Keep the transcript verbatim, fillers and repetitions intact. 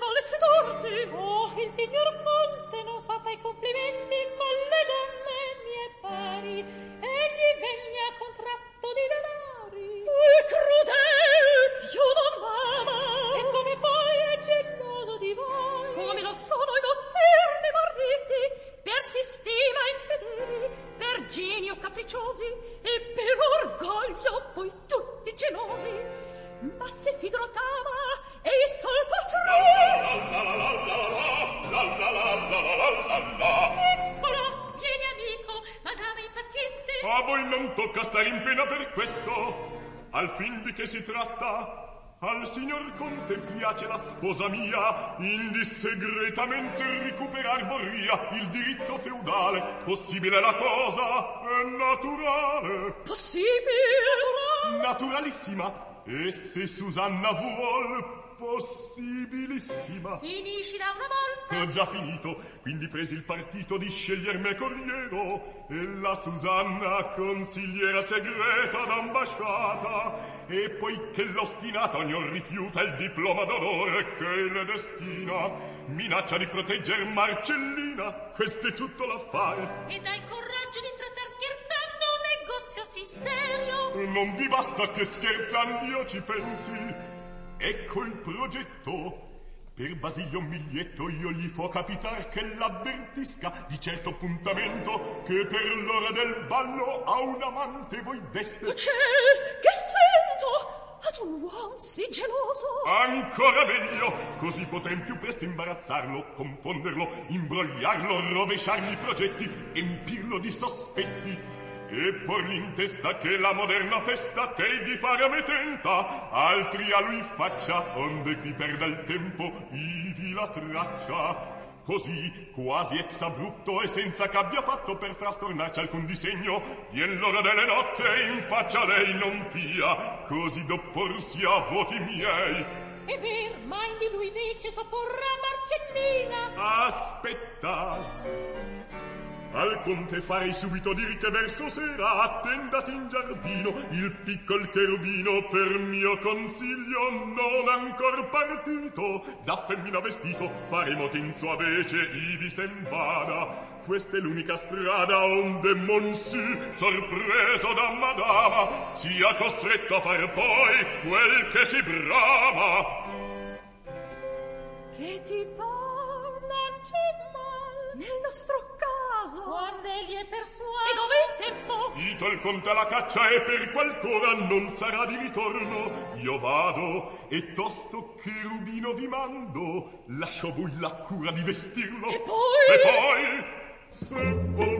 vuole sedurti. Oh, il signor Conte non fa i complimenti con le donne mie pari. Egli venne a contratto di denari. È crudel, più non m'ama. E come poi è geloso di voi, come lo sono i moderni mariti, per sistema infedeli, per genio capricciosi e per orgoglio poi tutti gelosi. Ma se Figro-tama e il sol patrone, eccolo, vieni amico, madama impaziente. A voi non tocca stare in pena per questo. Al fin di che si tratta? Al signor Conte piace la sposa mia, indi segretamente recuperar vorria il diritto feudale. Possibile la cosa? È naturale. Possibile? Naturale? Naturalissima. E se Susanna vuol, possibilissima. Finisci da una volta. Ho già finito, quindi presi il partito di sceglier me corriero e la Susanna consigliera segreta d'ambasciata. E poiché l'ostinata ognor rifiuta il diploma d'onore che le destina, minaccia di protegger Marcellina. Questo è tutto l'affare. E dai coraggio di trattar scherzando un negozio sì serio. Non vi basta che scherzando io ci pensi. Ecco il progetto. Per Basilio un biglietto io gli fo capitar che l'avvertisca di certo appuntamento che per l'ora del ballo a un amante voi deste. Oh ciel, che sento ad un uom sì geloso. Ancora meglio, così potrem più presto imbarazzarlo, confonderlo, imbrogliarlo, rovesciargli i progetti, empirlo di sospetti e porgli in testa che la moderna festa che di fare a me tenta, altri a lui faccia, onde qui perda il tempo, ivi la traccia. Così, quasi ex abrupto e senza che abbia fatto per frastornarci alcun disegno, vien l'ora delle nozze e in faccia lei non fia, così d'opporsi a voti miei. È ver, ma in di lui invece sopporrà Marcellina. Aspetta. Al conte farei subito dir che verso sera attendati in giardino il piccol cherubino per mio consiglio non ancor partito da femmina vestito faremo che in sua vece ivi sen vada. Questa è l'unica strada onde Monsi, sorpreso da madama, sia costretto a far poi quel che si brama. Che ti par, non c'è mal nel nostro caso. Quando egli è persuaso. E dove il tempo? Ito il conte alla caccia e per qualcora non sarà di ritorno. Io vado e tosto cherubino vi mando. Lascio a voi la cura di vestirlo. E poi? E poi, se vol